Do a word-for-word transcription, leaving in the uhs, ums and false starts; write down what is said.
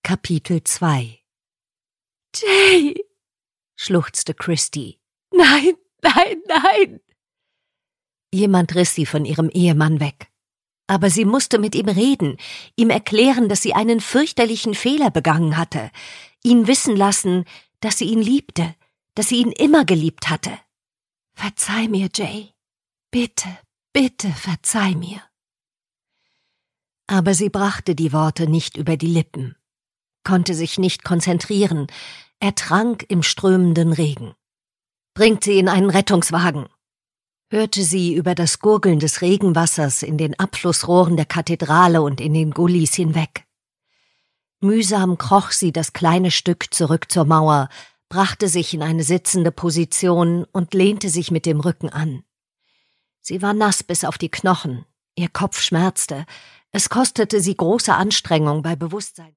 Kapitel zwei. »Jay«, schluchzte Christy. »Nein, nein, nein!« Jemand riss sie von ihrem Ehemann weg. Aber sie musste mit ihm reden, ihm erklären, dass sie einen fürchterlichen Fehler begangen hatte, ihn wissen lassen, dass sie ihn liebte, dass sie ihn immer geliebt hatte. »Verzeih mir, Jay. Bitte, bitte verzeih mir.« Aber sie brachte die Worte nicht über die Lippen, konnte sich nicht konzentrieren, ertrank im strömenden Regen. »Bringt sie in einen Rettungswagen«, hörte sie über das Gurgeln des Regenwassers in den Abflussrohren der Kathedrale und in den Gullis hinweg. Mühsam kroch sie das kleine Stück zurück zur Mauer, brachte sich in eine sitzende Position und lehnte sich mit dem Rücken an. Sie war nass bis auf die Knochen, ihr Kopf schmerzte, es kostete sie große Anstrengung bei Bewusstsein.